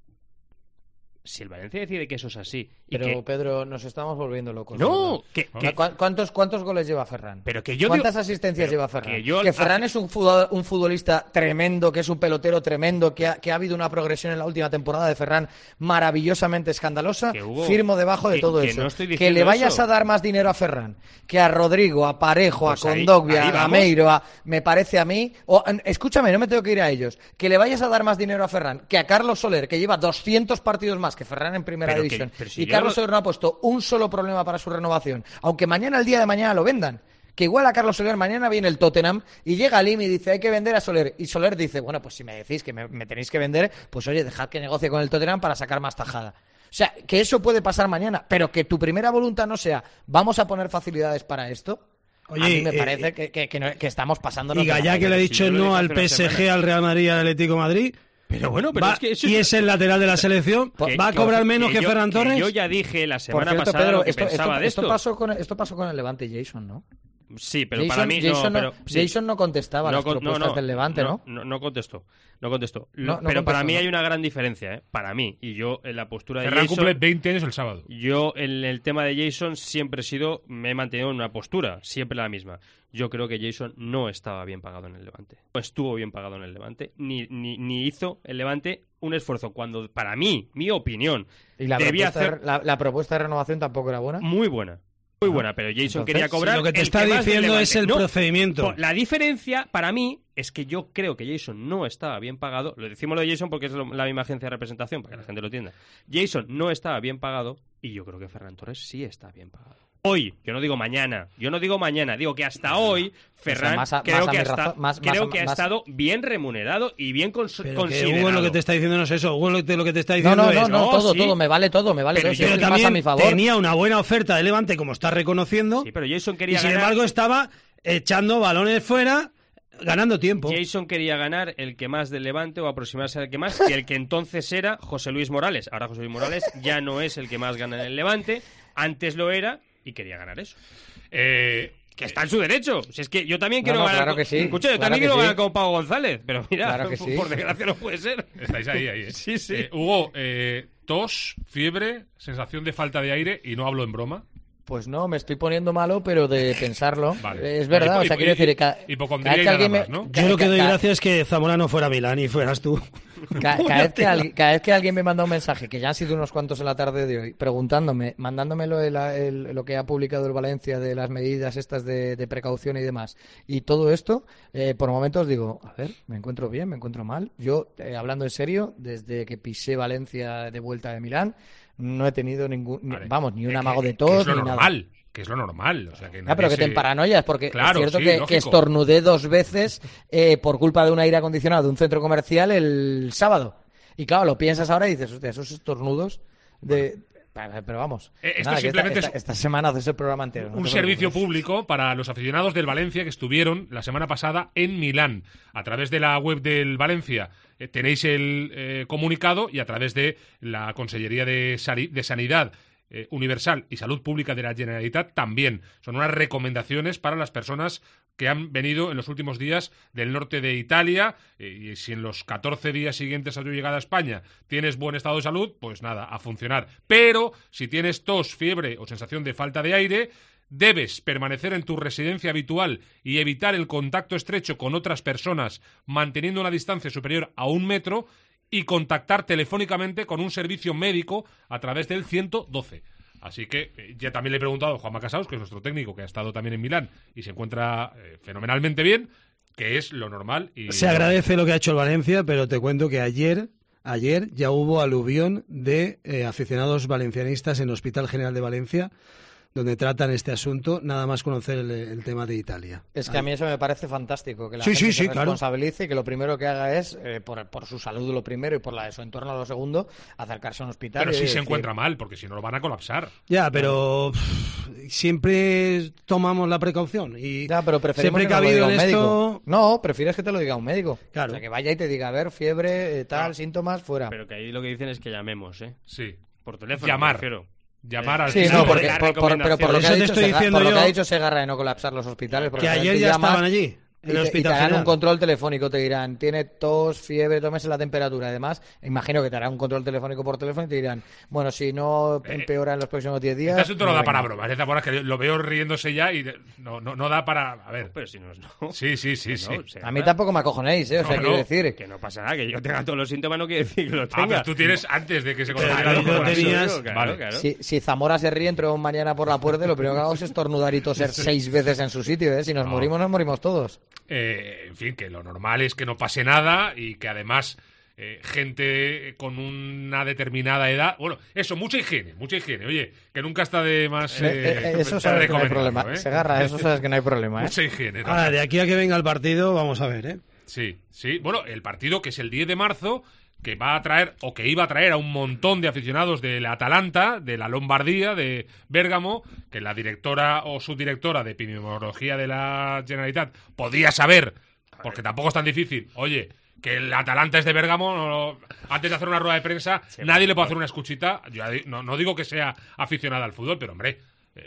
Si el Valencia decide que eso es así... Y pero, que... Pedro, nos estamos volviendo locos. No, que, que... ¿Cuántos, ¿Cuántos goles lleva Ferran? Pero que yo ¿Cuántas digo... asistencias pero lleva Ferran? Que, yo... que Ferran es un, futbol, un futbolista tremendo, que es un pelotero tremendo, que ha, que ha habido una progresión en la última temporada de Ferran maravillosamente escandalosa. Hubo... Firmo debajo de que, todo que eso. No estoy que le vayas eso. a dar más dinero a Ferran que a Rodrigo, a Parejo, pues a Kondogbia, a Gameiro, a, me parece a mí... O, escúchame, no me tengo que ir a ellos. Que le vayas a dar más dinero a Ferran que a Carlos Soler, que lleva doscientos partidos más que Ferran en primera pero división. Que, pero si y Carlos Soler no ha puesto un solo problema para su renovación, aunque mañana, el día de mañana, lo vendan. Que igual a Carlos Soler mañana viene el Tottenham y llega al I M y dice hay que vender a Soler, y Soler dice, bueno, pues si me decís que me, me tenéis que vender, pues oye, dejad que negocie con el Tottenham para sacar más tajada. O sea, que eso puede pasar mañana, pero que tu primera voluntad no sea vamos a poner facilidades para esto. Oye, a mí me eh, parece eh, que, que, que, no, que estamos pasándonos. Y Gallá, que le ha dicho si no al P S G, al Real Madrid y al Atlético de Madrid. Pero bueno, pero va, es que eso y es... es el lateral de la selección, que, va a cobrar menos que, que yo, Ferran Torres. Que yo ya dije la semana Por cierto, pasada Pedro, lo que esto, pensaba esto, de esto. Esto pasó, con, esto pasó con el Levante Jason, ¿no? Sí, pero Jason, para mí Jason no, no, pero, sí. Jason no contestaba no, las no, propuestas no, del Levante, ¿no? No, no, no contestó. No contestó. No, no pero contestó, para mí ¿no? hay una gran diferencia, ¿eh? Para mí. Y yo, en la postura de Ferran Jason... cumple veinte años el sábado. Yo, en el tema de Jason, siempre he sido... Me he mantenido en una postura, siempre la misma. Yo creo que Jason no estaba bien pagado en el Levante. No estuvo bien pagado en el Levante, ni, ni, ni hizo el Levante un esfuerzo cuando, para mí, mi opinión, Y la debía propuesta, hacer... de, la, la propuesta de renovación tampoco era buena. Muy buena. Muy buena, pero Jason Entonces, quería cobrar. Lo que te el está que más del diciendo Levante. es el No, procedimiento. po- La diferencia, para mí, es que yo creo que Jason no estaba bien pagado. Lo decimos lo de Jason porque es lo- la misma agencia de representación, para que la gente lo entienda. Jason no estaba bien pagado y yo creo que Ferran Torres sí está bien pagado. Hoy, yo no digo mañana, yo no digo mañana, digo que hasta hoy Ferran más a- creo más a que, mi hasta- razón- más- creo más- que ha más- estado bien remunerado y bien cons- Pero que considerado. Hugo lo que te está diciendo no es eso. Hugo lo que, lo que te está No, diciendo no, no, es... no, no, todo, sí. todo, me vale todo, me vale Pero todo. yo Si Pero es más a mi también favor. tenía una buena oferta de Levante, como está reconociendo, Sí, pero Jason y quería sin ganar. embargo estaba echando balones fuera, ganando tiempo. Jason quería ganar el que más del Levante o aproximarse al que más, que el que entonces era José Luis Morales. Ahora José Luis Morales ya no es el que más gana en el Levante, antes lo era y quería ganar eso. Eh, Que está en su derecho. Si es que yo también No, quiero no, ganar. claro con- que sí, Escucha, yo claro también que quiero sí. ganar con Pau González, pero mira, Claro que sí. por desgracia no puede ser. estáis ahí, ahí. ¿eh? Sí, sí. Eh, Hugo, eh, tos, fiebre, sensación de falta de aire, y no hablo en broma. Pues no, me estoy poniendo malo, pero de pensarlo. Vale. Es verdad, Hipo- o sea, hipo- quiero decir... hi- ca- hipocondría cada vez y que nada alguien me- más, ¿no? Yo lo que ca- doy ca- gracias es que Zamora no fuera a Milán y fueras tú. Ca- cada, vez que alguien, cada vez que alguien me manda un mensaje, que ya han sido unos cuantos en la tarde de hoy, preguntándome, mandándome lo, de la- el- lo que ha publicado el Valencia de las medidas estas de, de precaución y demás, y todo esto, eh, por momentos digo, a ver, me encuentro bien, me encuentro mal. Yo, eh, hablando en serio, desde que pisé Valencia de vuelta de Milán, no he tenido ningún, ni- Vale. vamos, ni un Que- amago que- de que tos, es lo ni nada. normal, que es lo normal. O sea, que Ah, nadie pero que te se- emparanoias, porque Claro, es cierto sí, que, lógico. que estornudé dos veces eh, por culpa de un aire acondicionado de un centro comercial el sábado. Y claro, lo piensas ahora y dices, hostia, esos estornudos de... Pero vamos, Eh, esto nada, que simplemente esta, es esta, esta semana haces el programa entero. no un te servicio preocupes. público para los aficionados del Valencia que estuvieron la semana pasada en Milán. A través de la web del Valencia eh, tenéis el eh, comunicado, y a través de la Consellería de, Sari- de Sanidad eh, Universal y Salud Pública de la Generalitat también. Son unas recomendaciones para las personas que han venido en los últimos días del norte de Italia, eh, y si en los catorce días siguientes a tu llegada a España tienes buen estado de salud, pues nada, a funcionar. Pero si tienes tos, fiebre o sensación de falta de aire, debes permanecer en tu residencia habitual y evitar el contacto estrecho con otras personas, manteniendo una distancia superior a un metro, y contactar telefónicamente con un servicio médico a través del ciento doce. Así que eh, ya también le he preguntado a Juanma Casaus, que es nuestro técnico, que ha estado también en Milán y se encuentra eh, fenomenalmente bien, que es lo normal. Y Se agradece lo que ha hecho el Valencia, pero te cuento que ayer, ayer ya hubo aluvión de eh, aficionados valencianistas en el Hospital General de Valencia, donde tratan este asunto, nada más conocer el, el tema de Italia. Es que a mí eso me parece fantástico, que la Sí, gente sí, se sí, claro. responsabilice y que lo primero que haga es, eh, por, por su salud lo primero y por la de su entorno lo segundo, acercarse a un hospital. Pero y sí se decir, encuentra mal, porque si no lo van a colapsar. Ya, pero pff, siempre tomamos la precaución. Y Ya, pero preferimos siempre que que ha nos lo habido diga en un esto... médico. No, prefieres que te lo diga un médico. Claro. O sea, que vaya y te diga, a ver, fiebre, eh, tal, No. síntomas, fuera. Pero que ahí lo que dicen es que llamemos, ¿eh? Sí. Por teléfono. Llamar. me refiero. Llamar al Sí, final, no, porque, la por, por- pero por lo que Eso ha te dicho, estoy Sega- diciendo por lo que yo- ha dicho Segarra de no colapsar los hospitales. porque Que la ayer gente ya llama estaban allí, y en el te, y te Hospital harán un General. control telefónico, te dirán, tiene tos, fiebre, tómese la temperatura. Además, imagino que te harán un control telefónico por teléfono y te dirán, bueno, si no empeora en los próximos diez días... este asunto no da venga. para bromas. Es de acuerdo que lo veo riéndose ya y no, no, no da para... A ver. Pero si no es no. Sí, sí, sí, sí. No, o sea, A mí tampoco me acojonéis, ¿eh? O sea, No, quiero no. decir... Que no pasa nada, que yo tenga todos los síntomas no quiere decir que los Ah, tenga. pero tú tienes antes de que se Pero conociera ahí lo no mejor. tenías- Claro, Vale. claro. Si, si Zamora se ríe, entró mañana por la puerta y lo primero que hago es estornudar y toser seis veces en su sitio, ¿eh? Si nos No. morimos, nos morimos todos. Eh, en fin, que lo normal es que no pase nada y que además eh, gente con una determinada edad... Bueno, eso, mucha higiene, mucha higiene. Oye, que nunca está de más... Eh, eh, eh, eso de sabes que no hay recomendarlo, problema. ¿eh? Segarra, eso sabes que no hay problema, ¿eh? Mucha higiene. ¿no? Ahora, de aquí a que venga el partido, vamos a ver, ¿eh? Sí, sí. Bueno, el partido que es el diez de marzo, que va a traer, o que iba a traer a un montón de aficionados del Atalanta, de la Lombardía, de Bérgamo, que la directora o subdirectora de epidemiología de la Generalitat podía saber, porque tampoco es tan difícil, oye, que el Atalanta es de Bérgamo, no- antes de hacer una rueda de prensa, nadie le puede hacer una escuchita. Yo no, no digo que sea aficionada al fútbol, pero hombre, eh, no-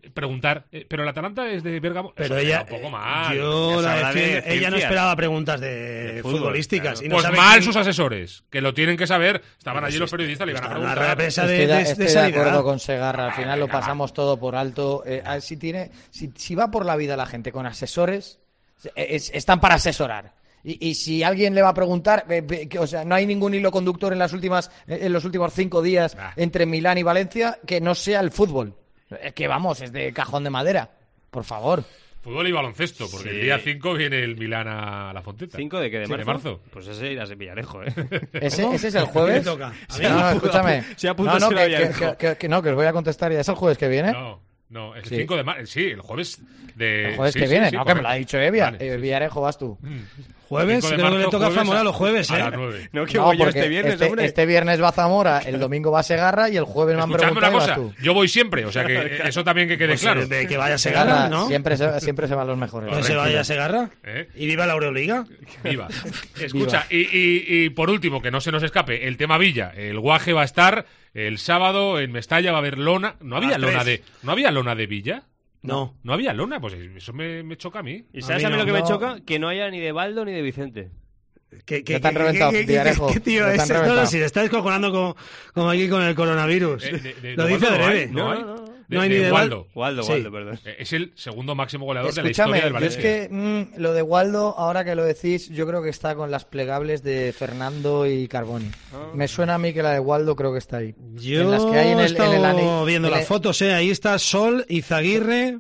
preguntar, eh, pero el Atalanta es de Bérgamo. Pero Eso ella, un poco mal. Yo la defiendo, de ella no esperaba preguntas de, de fútbol, futbolísticas. Claro. Y no pues sabe mal quién... sus asesores, que lo tienen que saber. Estaban allí los periodistas, le iban a preguntar. La prensa de, estoy de, estoy de, de acuerdo con Segarra, al final lo pasamos todo por alto. Eh, si, tiene, si, si va por la vida la gente con asesores, es, están para asesorar. Y, y si alguien le va a preguntar, eh, que, o sea, no hay ningún hilo conductor en las últimas, en los últimos cinco días ah. entre Milán y Valencia que no sea el fútbol. Es que vamos, es de cajón de madera. Por favor. Fútbol y baloncesto, porque sí. el día cinco viene el Milán a la Fonteta. ¿cinco de qué? ¿De, sí, marzo? de marzo? Pues ese irá a Villarejo, ¿eh? ¿Ese, ¿Ese es el jueves? Toca. Sí, no, escúchame. Se apunta no, no, que, que, que, que, que no, que os voy a contestar ya. ¿Es el jueves que viene? No. No, el sí. cinco de marzo. Sí, el jueves de. El jueves sí, que sí, viene, sí, no, correcto. que me lo ha dicho Evia. Vale, el Villarejo vas tú. Mm. Jueves, creo que le toca a Zamora los jueves, ¿eh? A las nueve. No, que no, voy yo porque este viernes, este, hombre. este viernes va Zamora, el domingo va Segarra y el jueves me han Escuchadme preguntado una y cosa, vas tú. yo voy siempre, o sea que eso también que quede pues claro. De que vaya Segarra, ¿no? Siempre se, siempre se van los mejores. ¿No se vaya Segarra? ¿Eh? ¿Y viva la Euroliga? Viva. Escucha, y, y, y por último, que no se nos escape, el tema Villa. El Guaje va a estar el sábado en Mestalla, va a haber lona. ¿No había lona de, ¿no había lona de Villa? No. ¿No había lona? Pues eso me, me choca a mí. ¿Y sabes a mí, a mí no, lo que no. me choca? Que no haya ni de Baldo ni de Vicente. ¿Qué, qué, te han reventado, ¿qué, qué, qué, qué tío es? No, no, si le estáis cojonando como, como aquí con el coronavirus. Eh, de, de, lo de dice Adrede. No, no, no, no. no. De, no hay ni de de Waldo. Waldo, sí. Waldo, perdón. Es el segundo máximo goleador Escúchame, de la historia del Valencia. Yo es que mmm, lo de Waldo, ahora que lo decís, yo creo que está con las plegables de Fernando y Carboni. Ah. Me suena a mí que la de Waldo creo que está ahí. Yo en las que hay en el, he estado en el viendo las fotos, ¿eh? Ahí está Sol, Izaguirre,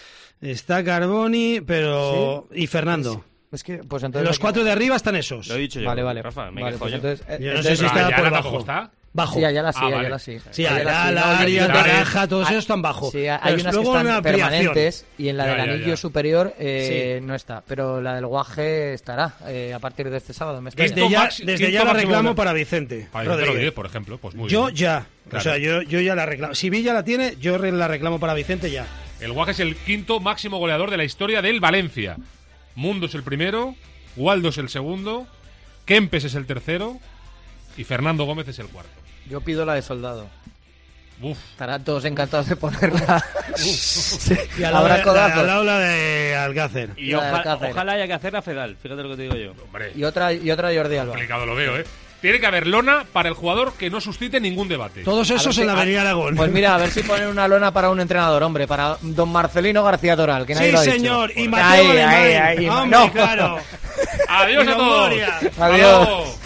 está Carboni, pero ¿sí? y Fernando. Sí. Es que, pues entonces los cuatro de arriba están esos. Lo he dicho yo. Vale, vale. Rafa, me vale, pues entonces, yo no entonces, sé si está ah, por bajo. Está? Bajo. Sí, Ayala sí, ah, vale. Ayala sí. Sí, Ayala, Ayala, Arias, Baraja, todos esos están bajo. Sí, hay unas que están permanentes y en la del ya, ya, anillo ya. superior eh, sí. no está. Pero la del Guaje estará eh, a partir de este sábado. Me desde ya, desde ya la reclamo para Vicente. Para Vicente Rodríguez, por ejemplo. Pues muy yo bien. ya. Claro. O sea, yo, yo ya la reclamo. Si Villa la tiene, yo la reclamo para Vicente ya. El Guaje es el quinto máximo goleador de la historia del Valencia. Mundo es el primero, Waldo es el segundo, Kempes es el tercero y Fernando Gómez es el cuarto. Yo pido la de Soldado. Uf. Estarán todos encantados de ponerla. sí. Y al lado, la, al lado la de Alcácer. Y oja, Alcácer. Ojalá haya que hacer la Fedal, fíjate lo que te digo yo. Hombre, y otra y otra Jordi Alba. Complicado lo veo, ¿eh? Tiene que haber lona para el jugador que no suscite ningún debate. Todos esos en la Avenida Aragón. Pues mira, a ver si ponen una lona para un entrenador, hombre, para don Marcelino García Toral, que nadie sí, lo ha dicho. señor, y Mateo ahí, ahí, ahí, Hombre, no. claro. Adiós a todos. Adiós.